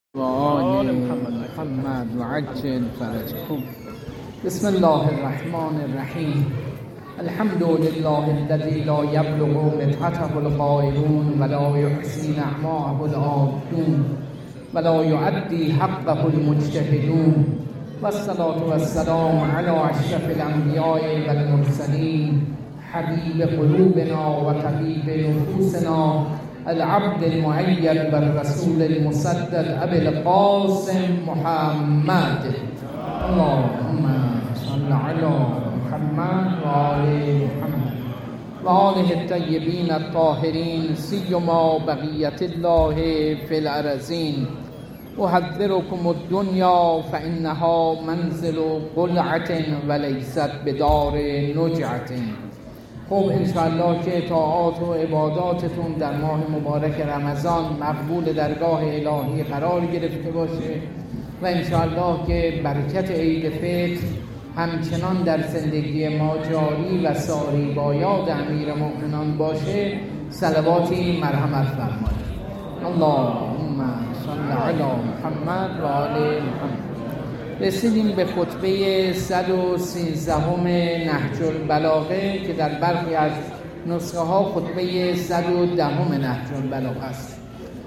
و آل محمد و عجل فرجهم. بسم الله الرحمن الرحیم. الحمد لله الذي لا يبلغ مدحته القائلون ولا يحصي نعماءه العادون ولا يؤدي حقه المجتهدون والصلاة والسلام على أشرف الأنبياء والمرسلين حبيب قلوبنا وطبيب نفوسنا العبد المؤيد والرسول المسدد أبي القاسم محمد. اللهم صل على محمد وآل محمد وآله الطيبين الطاهرين سيما بقية الله في الأرضين. أحذركم الدنيا فإنها منزل قلعة وليست بدار نجعة. خب انشاءالله که طاعات و عباداتتون در ماه مبارک رمضان مقبول درگاه الهی قرار گرفته باشه و انشاءالله که برکت عید فطر همچنان در زندگی ما جاری و ساری با یاد امیرالمؤمنین باشه. صلواتی مرحمت فرمایید. اللهم صل علی محمد و آل محمد. رسیدیم به خطبه 113 نهج البلاغه که در برخی از نسخه ها خطبه 110 نهج البلاغه است.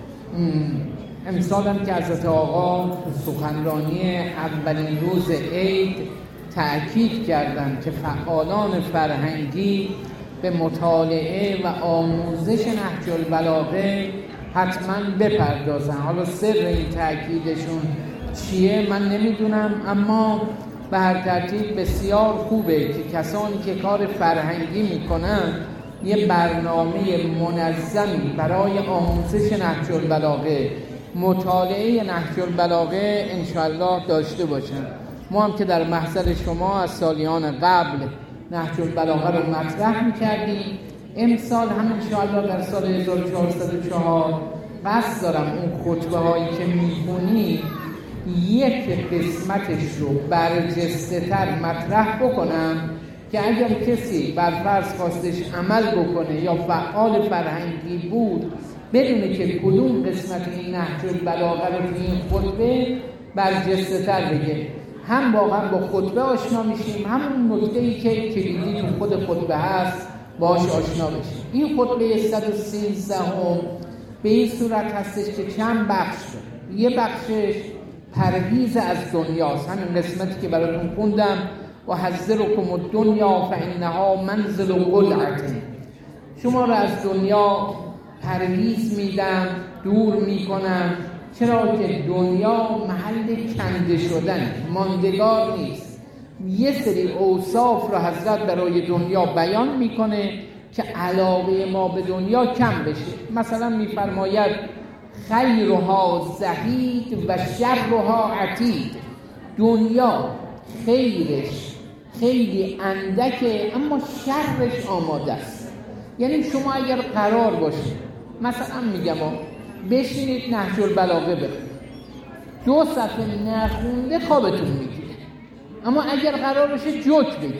امسال هم که حضرت آقا سخنرانی اولین روز عید تأکید کردند که فعالان فرهنگی به مطالعه و آموزش نهج البلاغه حتما بپردازن. حالا سر این تأکیدشون چیه من نمیدونم، اما به هر ترتیب بسیار خوبه که کسانی که کار فرهنگی میکنن یه برنامه منظمی برای آموزش نهج البلاغه، مطالعه نهج البلاغه انشاءالله داشته باشن. ما هم که در محضر شما از سالیان قبل نهج البلاغه رو مطرح میکردیم، امسال هم انشاءالله در سال 1404 قصد دارم اون خطبه هایی که میخونی یک قسمتش رو برجسته تر مطرح بکنم که اگر کسی بر فرض خواستش عمل بکنه یا فعال فرهنگی بود بدونه که کدوم قسمت این نهج البلاغه رو تو این خطبه برجسته تر بگه، هم واقعا با خطبه آشنا میشیم، همون نکته‌ای که کلیدی تو خود خطبه هست باهاش آشنا بشیم. این خطبه 113 به این صورت هستش که چند بخش داره. یه بخشش پرهیز از دنیاست، همین قسمتی که براتون خوندم و حذرکم الدنیا فانها منزل قلعة. شما رو از دنیا پرهیز میدم، دور میکنم. چرا که دنیا محل کنده شدن، ماندگار نیست. یه سری اوصاف رو حضرت برای دنیا بیان میکنه که علاقه ما به دنیا کم بشه. مثلا میفرماید خیرها زهید و شرها عتید. دنیا خیرش خیلی اندکه اما شرش آماده است. یعنی شما اگر قرار باشه مثلا میگم بشینید نهج البلاغه بخونید، 2 صفحه نخونده خوابتون میگیره، اما اگر قرار باشه جوک بگی،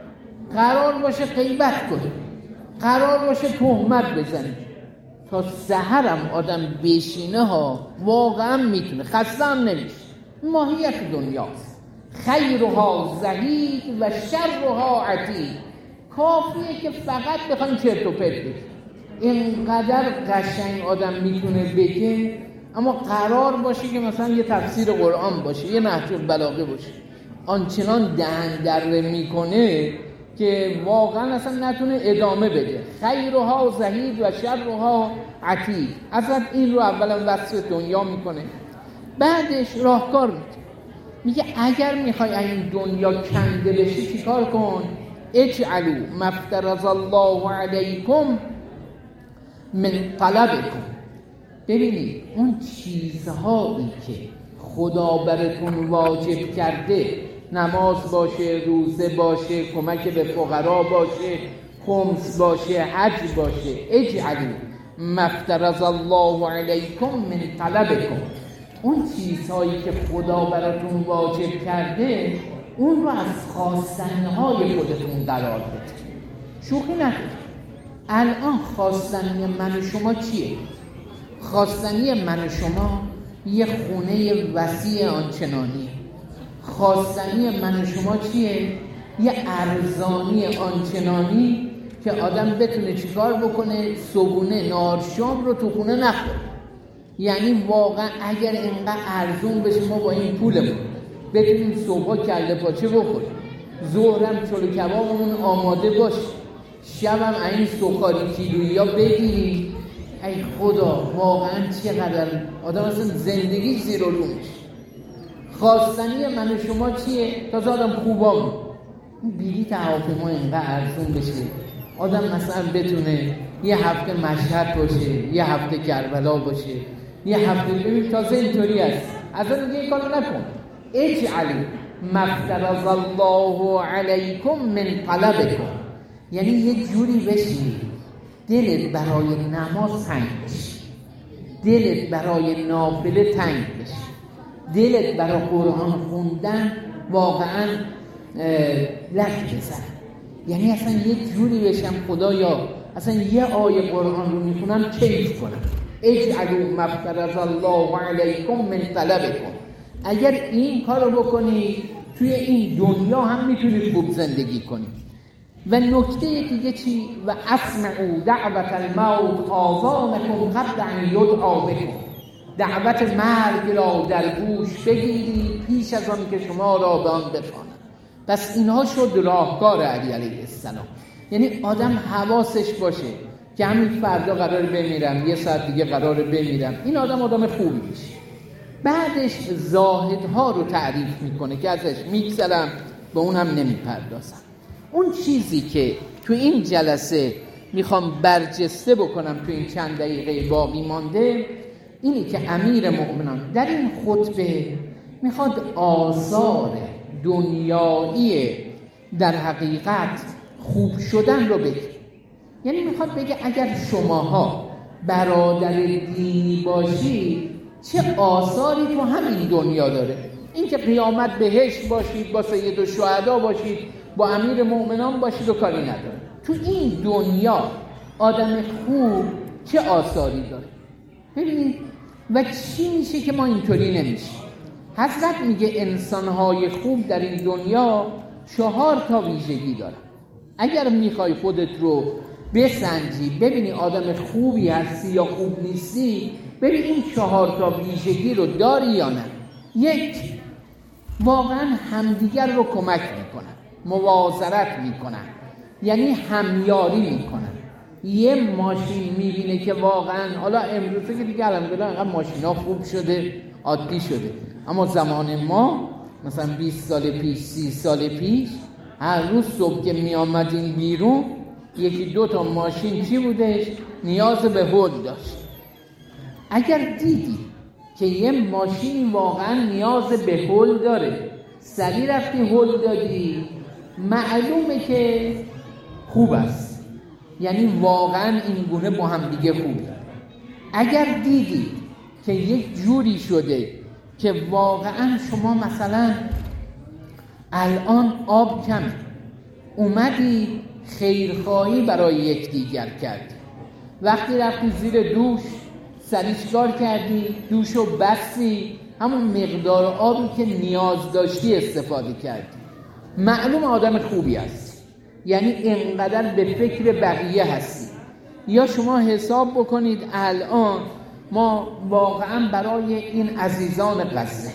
قرار باشه غیبت کنید، قرار باشه تهمت بزنید، تا سحرم آدم بشینه ها واقعا میتونه، خسته هم نمیشه. ماهیت دنیاست. خیرها زهید و شرها عتید. کافیه که فقط بخوایم چرت و پرت بگیم. اینقدر قشنگ آدم میتونه بگه، اما قرار باشه که مثلا یه تفسیر قرآن باشه، یه نهج البلاغه باشه، آنچنان دهن دره میکنه که واقعا اصلا نتونه ادامه بده. خیرها زهید و شرها عتید. اصلا این رو اولا وصف دنیا میکنه، بعدش راهکار میگه اگر میخوای این دنیا کنده بشی چیکار کن؟ اجعلوا ما افترض الله علیکم من طلبکم. ببینید اون چیزهایی که خدا براتون واجب کرده، نماز باشه، روزه باشه، کمک به فقرا باشه، خمس باشه، حج باشه، اجعلوا ما افترض الله علیکم من طلبکم. اون چیزهایی که خدا براتون واجب کرده اون رو از خواستنهای خودتون قرار بده. شوخی نکنید. الان خواستنی من و شما چیه؟ خواستنی من و شما یه خونه وسیع آنچنانی. خواستنی من و شما چیه؟ یه ارزانی آنچنانی که آدم بتونه چیکار بکنه؟ صبحونه نهار شام رو تو خونه نخوره. یعنی واقعا اگر اینقدر ارزون بشه ما با این پولمون بتونیم صبحا کله پاچه بخوریم، ظهرم چلو کبابمون آماده باشه، شبم این سوخاری کیلویی ها بگیریم، ای خدا واقعا چقدر آدم اصلا زندگی زیر و رو میشه. خواستنی من و شما چیه؟ تازه آدم خوبامون این بلیط هواپیما اینقدر ارزون بشه، آدم مثلا بتونه یه هفته مشهد باشه، یه هفته کربلا باشه، یه هفته ببین. تازه اینطوری هست اصلا دیگه این کارو نکن. اجعلوا ما افترض الله علیکم من طلبکم، یعنی یه جوری بشی دلت برای نماز تنگ بشه، دلت برای نافله تنگ بشه، دلت برای قرآن خوندن واقعا لک بزن. یعنی اصلا یه جوری بشم خدایا اصلا یه آیه قرآن رو میخونم کیف کنم. اجعلوا ما افترض الله علیکم من طلبکم. اگر این کار رو بکنی توی این دنیا هم میتونید خوب زندگی کنی. و نکته دیگه چی؟ و اسمعوا دعوت الموت آذانکم قبل ان یدعا بکم. دعوت مرگ را در گوش بگیرید پیش از آن که شما را به آن بخوانند. پس اینها شد راهکار علی علیه السلام. یعنی آدم حواسش باشه که همین فردا قراره بمیرم، یه ساعت دیگه قراره بمیرم، این آدم خوبی میشه. بعدش زاهدها رو تعریف میکنه که ازش میگذرم، به اون هم نمیپردازم. اون چیزی که تو این جلسه میخوام برجسته بکنم تو این چند دقیقه باقی مانده اینی که امیر مؤمنان در این خطبه میخواد آثار دنیایی در حقیقت خوب شدن رو بگه. یعنی میخواد بگه اگر شماها برادر دینی باشید چه آثاری تو همین دنیا داره. این که قیامت بهشت باشید، با سید الشهدا باشید، با امیر مؤمنان باشید و کاری نداره. تو این دنیا آدم خوب چه آثاری داره ببینید. و چی میشه که ما اینطوری نمیشه؟ حضرت میگه انسانهای خوب در این دنیا 4 تا ویژگی دارن. اگر میخوای خودت رو بسنجی ببینی آدم خوبی هستی یا خوب نیستی، ببین این 4 تا ویژگی رو داری یا نه. 1، واقعا همدیگر رو کمک میکنن، مواظبت میکنن، یعنی همیاری میکنن. یه ماشین میبینه که واقعا حالا امروزه که دیگه الحمدلله انقدر ماشینا خوب شده، عادی شده، اما زمان ما مثلا 20 سال پیش 30 سال پیش هر روز صبح که میامدین بیرون 1-2 تا ماشین چی بودش؟ نیاز به هول داشت. اگر دیدی که یه ماشین واقعا نیاز به هول داره، سریع رفتی هول دادی، معلومه که خوب است، یعنی واقعا این گونه با هم دیگه خوبه. اگر دیدی که یک جوری شده که واقعا شما مثلا الان آب کمه، اومدی خیرخواهی برای یکدیگر کردی، وقتی رفتی زیر دوش سریشکار کردی، دوشو بستی، همون مقدار آبی که نیاز داشتی استفاده کردی، معلوم آدم خوبی هستی، یعنی اینقدر به فکر بقیه هستی. یا شما حساب بکنید الان ما واقعا برای این عزیزان غزه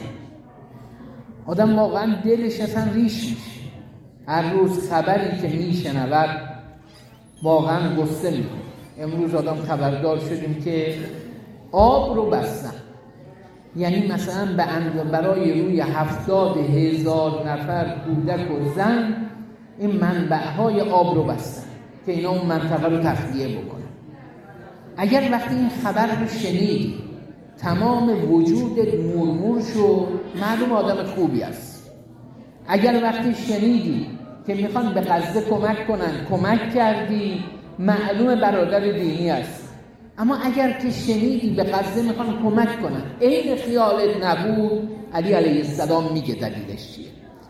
آدم واقعا دلش اصلا ریش میشه، هر روز خبری که میشنود واقعا غصه میکنه. امروز آدم خبردار شدیم که آب رو بستن، یعنی مثلا برای روی 70,000 نفر کودک و زن این منبعهای آب رو بستن که اینا اون منطقه رو تخلیه بکنن. اگر وقتی این خبر رو شنید تمام وجودت مرمور شد، معلوم آدم خوبی است. اگر وقتی شنیدی که میخوان به غزه کمک کنن، کمک کردی، معلوم برادر دینی است. اما اگر که شنیدی به غزه میخوان کمک کنن، این خیالت نبود، علی علیه السلام میگه دلیلش چیه.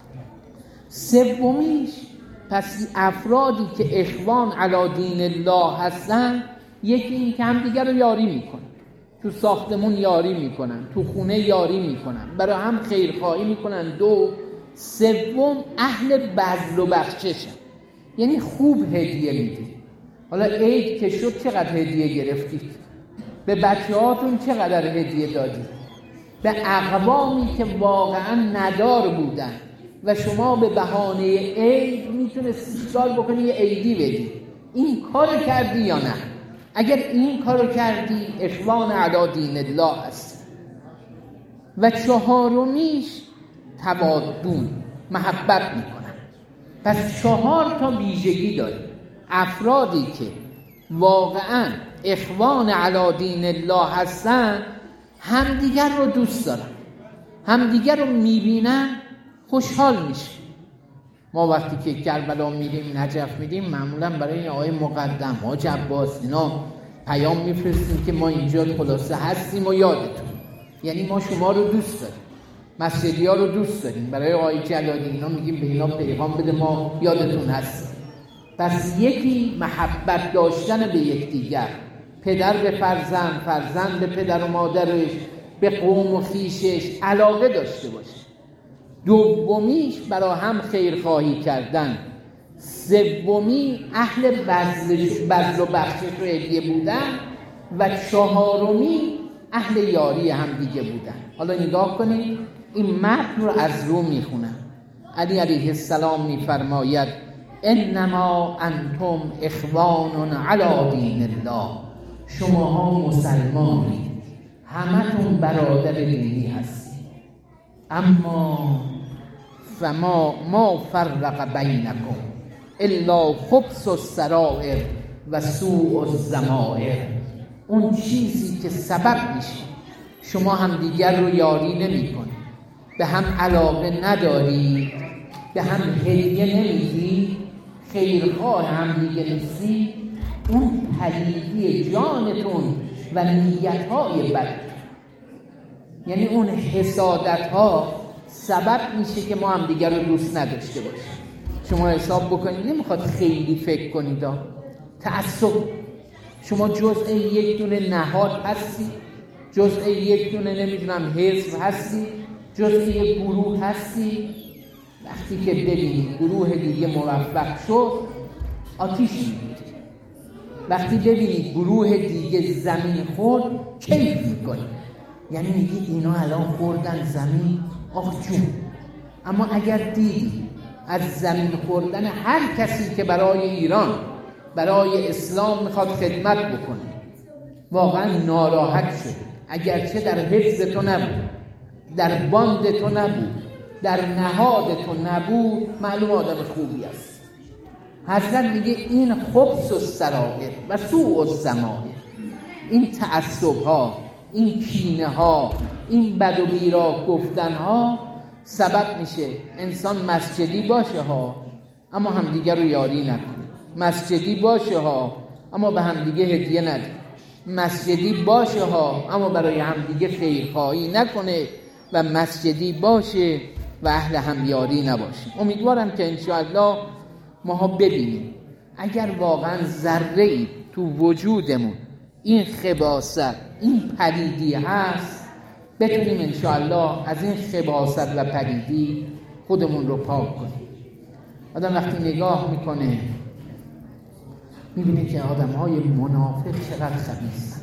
سومیش، پس افرادی که اخوان علی دین الله هستن، یکی این که هم دیگر رو یاری میکنن. تو ساختمون یاری میکنن، تو خونه یاری میکنن، برای هم خیرخواهی میکنن. 2 سوم اهل بذل و بخششن، یعنی خوب هدیه میدید. حالا عید که شد چقدر هدیه گرفتید؟ به بچه‌هاتون چقدر هدیه دادید؟ به اقوامی که واقعا ندار بودن و شما به بهانه عید میتونستی کار بکنی یه عیدی بدی. این کار کردی یا نه؟ اگر این کارو کردی اخوان علی دین الله است. و 4میش تبادون، محبت میکنن. پس 4 تا ویژگی داره. افرادی که واقعا اخوان علی دین الله هستن همدیگر رو دوست دارن، همدیگر رو میبینن خوشحال میشه. ما وقتی که کربلا میریم، نجف میریم، معمولا برای این آقای مقدم، حاج عباس، اینا پیام میفرستیم که ما اینجا خلاصه هستیم و یادتون، یعنی ما شما رو دوست داریم، مسجدی ها رو دوست داریم. برای آقای جلالی اینا میگیم به اینا پیغام بده ما یادتون هستیم. پس یکی محبت داشتن به یکدیگر، پدر به فرزند، فرزند به پدر و مادرش، به قوم و خویشش علاقه داشته باشه. 2میش برای هم خیرخواهی کردن. 3می اهل بذل و بخشش و هدیه بودن. و 4می اهل یاری هم دیگه بودن. حالا نگاه کنید این متن رو از رو میخونم. علی علیه السلام میفرماید انما انتم اخوان علی دین الله، شماها مسلمانید، همتون برادر دینی هستید، اما ما فرق بینکم الا خبث السرائر و سوء الضمائر. اون چیزی که سبب میشه شما هم دیگر رو یاری نمی کنید، به هم علاقه ندارید، به هم هدیه نمیدید، خیرخواه هم دیگه نیستید، اون پلیدی جانتون و نیتهای بد، یعنی اون حسادتها سبب میشه که ما هم دیگر رو دوست نداشته باشیم. شما حساب بکنید، نمیخواد خیلی فکر کنید، تعصب. شما جزء یک دونه نهاد هستی، جزء یک دونه نمیدونم حزب هستی، جزء یک گروه هستی. وقتی که ببینید گروه دیگه موفق شد آتیش میگیرید، وقتی ببینید گروه دیگه زمین خورد کیف میکنید، یعنی میگید اینا الان خوردن زمین، آخ جون. اما اگر دیدید از زمین خوردن هر کسی که برای ایران، برای اسلام میخواد خدمت بکنه واقعا ناراحت شد، اگرچه در حفظ تو نبود، در باند تو نبود، در نهاد تو نبود، معلوم آدم خوبی است. حضرت میگه این خبث السرائر و سوء الضمائر، این تعصب ها، این کینه ها، این بد و بیراه گفتن ها سبب میشه انسان مسجدی باشه ها اما همدیگه رو یاری نکنه، مسجدی باشه ها اما به همدیگه هدیه نده، مسجدی باشه ها اما برای همدیگه خیرخواهی نکنه و مسجدی باشه و اهل همیاری نباشه. امیدوارم که انشاءالله ماها ببینیم اگر واقعا ذره‌ای تو وجودمون این خباثت، این پلیدی هست، بتونیم انشاءالله از این خباثت و پلیدی خودمون رو پاک کنیم. آدم وقتی نگاه میکنه میبینه که آدم‌های منافق چقدر خبیثن.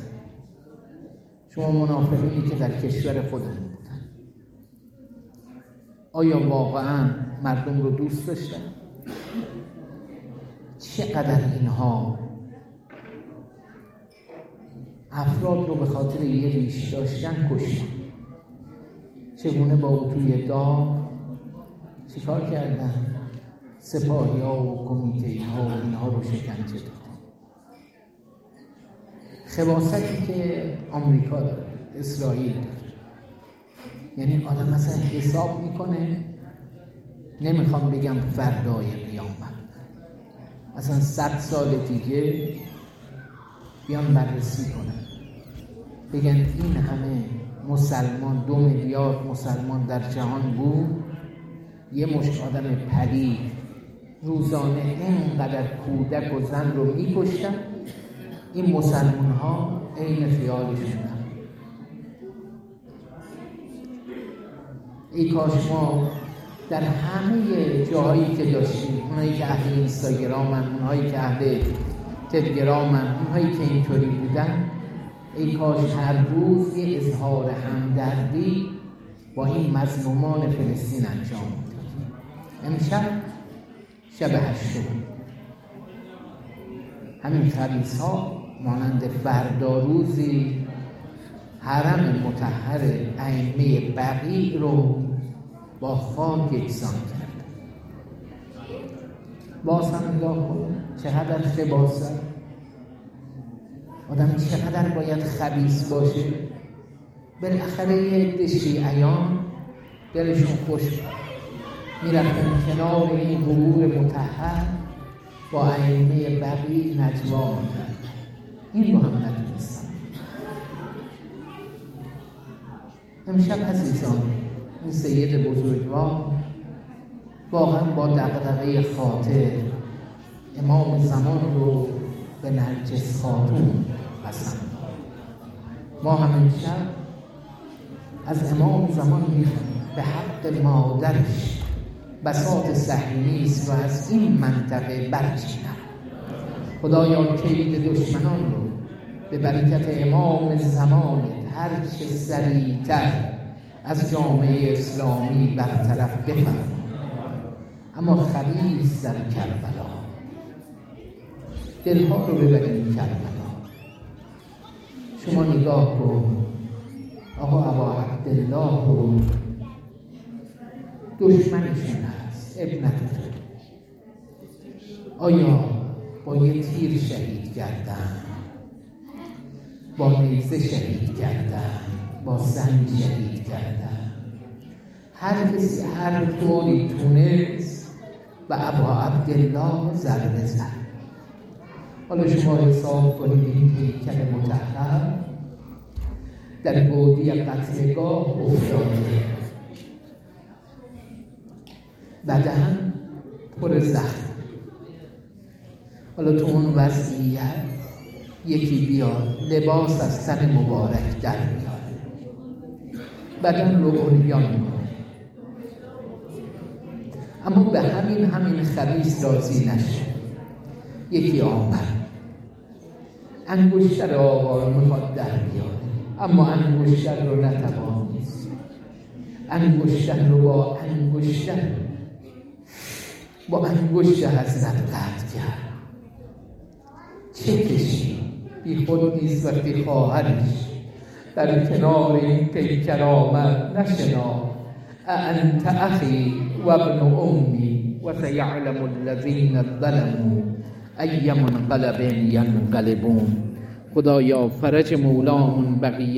شما منافقینی که در کشور خودمون بودن، آیا واقعا مردم رو دوست داشتن؟ چقدر اینها افراد رو به خاطر یه ریش داشتن کشتن؟ چگونه با او توی داغ چیکار کردن؟ سپاهی ها و کمیته ها و اینها رو شکنجه دادن. خباثتی که آمریکا داره، اسرائیل داره، یعنی آدم مثلا حساب میکنه، نمیخوام بگم فردای قیامت، مثلا 100 سال دیگه بیان بررسی کنن بگن این همه مسلمان، 2 میلیارد مسلمان در جهان بود، یه مشت آدم پلید روزانه اینقدر کودک و زن رو میکشتن، این مسلمان ها عین خیالشونن، ای کاش ما در همه جاهایی که داشتیم، اونایی که اهل اینستاگرامن، اونایی که اهل تلگرامن، اونایی که اینطوری بودن، ای کاش هر روز یه اظهار همدردی با این مظلومان فلسطین انجام میدادیم. امشب شب هشتم، همین خبیث‌ها مانند فردا روزی حرم مطهر ائمه بقیع رو با خاک یکسان کرد. باز هم نگاه کن چقدر خباثت، آدم چقدر باید خبیث باشه. بالاخره یه عده شیعیان دلشون خوش بود، میرفتن کنار این قبور مطهر با ائمه بقیع نجوا میکردن. این رو هم ندونستن. امشب عزیزان این سید بزرگوار واقعا با دغدغه خاطر امام زمان رو به نرجس خاتون قسم داد. ما هم امشب از امام زمان میخوایم به حق مادرش بساط صهیونی است و از این منطقه برچینم. خدایا کید دشمنان رو به برکت امام زمانت هر چه سریعتر از جامعه اسلامی برطرف بفرما. اما خبیث در کربلا، دلها رو ببریم کربلا. شما نگاه کن آقا ابا عبدالله رو دشمنشون هست، ابنت آیا با یه تیر شهید کردن، با نیزه شهید کردن، با سنگ شهید کردن، هر کسی هر طوری تونست و ابا عبدالله ضربه زد. حالا شما حساب کنید این هیکل مطهر در گودی قتلگاه افتاده، بدن پر زخم. حالا تو اون وضعیت یکی بیاد لباس از تن مبارک در میاره، بدن رو عریان میکنه. اما به همین خبیث راضی نشه. یکی آمد انگشتر آقا رو میخواد در بیاره، اما انگشتر رو نتوانست. انگشتر رو با انگشت حضرت قطع کرد. چه کشی بی خود نیست وقتی خواهرش در کنار این پیکر آمد نشنا انت اخی و ابن امی و سیعلم الذین ظلموا ای منقلب ینقلبون. خدایا فرج مولامون بقیه